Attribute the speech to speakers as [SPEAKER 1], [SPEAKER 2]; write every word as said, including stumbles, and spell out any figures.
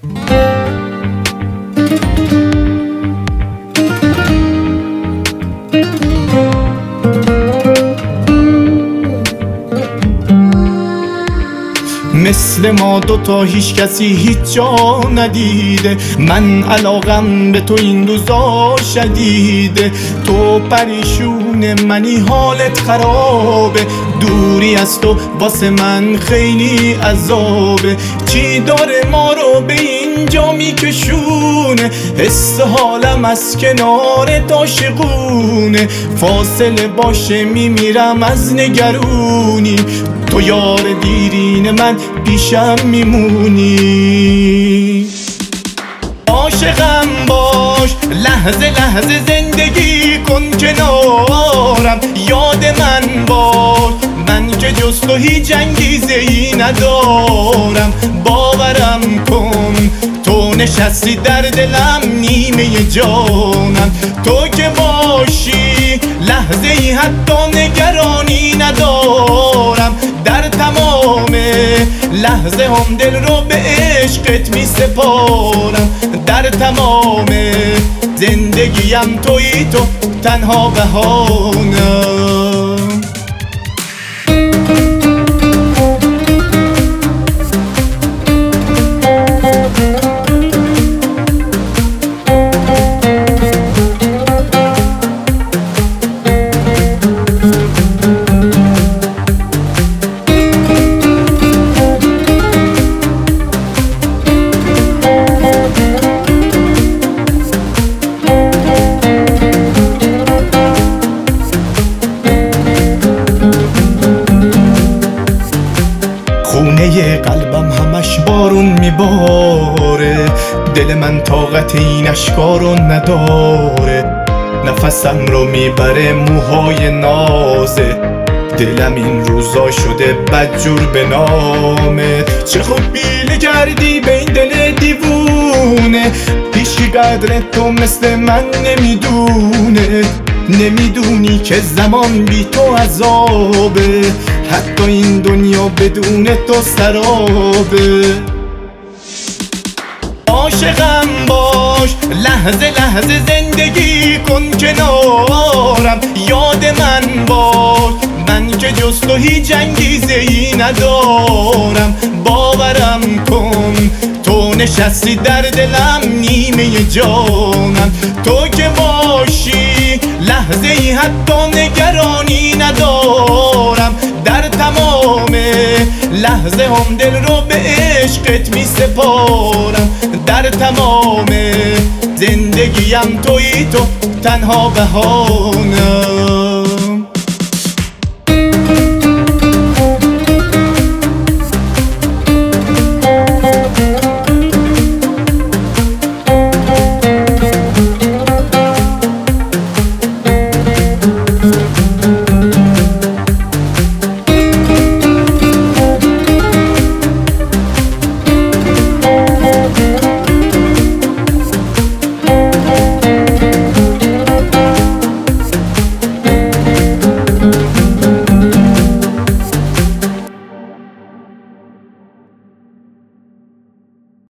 [SPEAKER 1] مثل ما دوتا هیچ کسی هیچ جا ندیده، من علاقم به تو این روزا شدیده. تو پریشون منی حالت خرابه، دوری از تو واسه من خیلی عذابه. چی داره ما رو به اینجا میکشونه، حس حالم از کنار عاشقونه. فاصله باشه میمیرم از نگرونی، تو یار دیرین من پیشم میمونی. عاشقم باش لحظه لحظه زندگی کن کنارم، یاد من باش من که جز تو هیچ انگیزه ای ندارم. باورم کن تو نشستی در دلم نیمه جانم، تو که باشی لحظه ای حتی نگرانی ندارم. در تمام لحظه هم دل رو به عشقت می سپارم، در تمام زندگیم تویی تو تنها بهانم. خونه قلبم همش بارون میباره، دل من طاقت این اشکا رو نداره. نفسم رو میبره موهای نازه، دلم این روزا شده بدجور به نامت. چه خوب بیله کردی به این دل دیوونه، هیچی قدر تو مثل من نمیدونه. نمیدونی که زمان بی تو عذابه، حتی این دنیا بدون تو سرابه. عاشقم باش لحظه لحظه زندگی کن کنارم، یاد من باش من که جز تو هیچ انگیزه ای ندارم. باورم کن تو نشستی در دلم نیمه جانم، تو که باشی لحظه ای حتی نگرانی ندارم. در تمام لحظه هم دل رو به عشقت می سپارم، در تمام زندگیم تویی تو تنها بهانم.